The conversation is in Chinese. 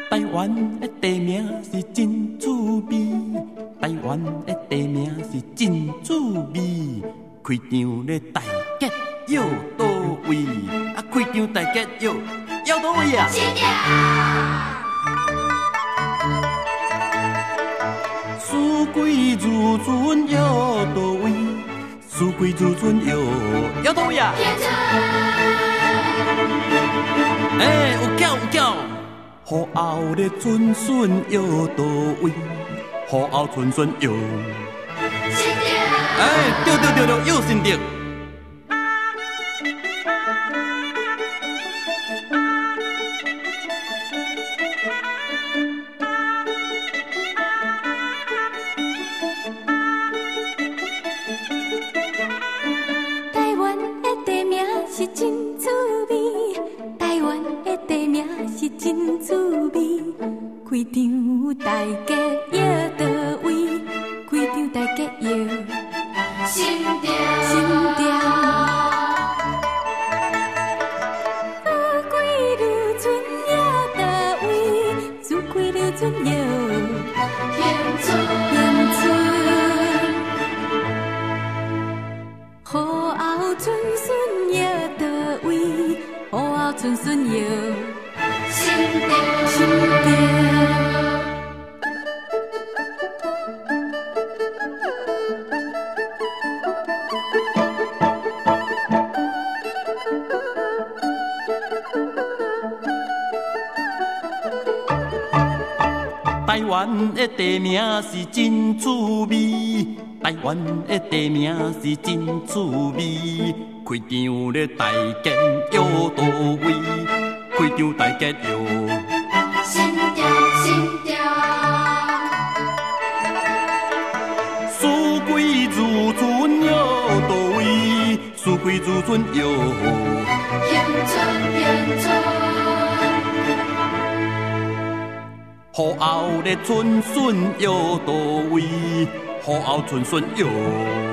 台湾的地名是真趣味，台湾的地名是真趣味。开张咧大吉要倒位，啊开张大吉要倒位啊！ 是的。 书归如春要倒位，书归如春要倒位啊！有巧有巧。雨后的春笋摇倒位，雨后春笋摇。 是的。 对，摇是对。 台湾的地名是真趣味，台湾的地名是真趣味。开张大吉摇倒位，开张大吉摇。心中。富贵如春摇倒位，富贵如春摇。迎春。雨后春笋摇倒位，雨后春笋摇。心中。 台湾的地名是真趣味，台湾的地名是真趣味。开张咧大吉摇倒位，开张大吉摇。 心中。 书归如春摇倒位，书归如春摇。 迎春。 雨后的春笋摇倒位，雨后春笋摇。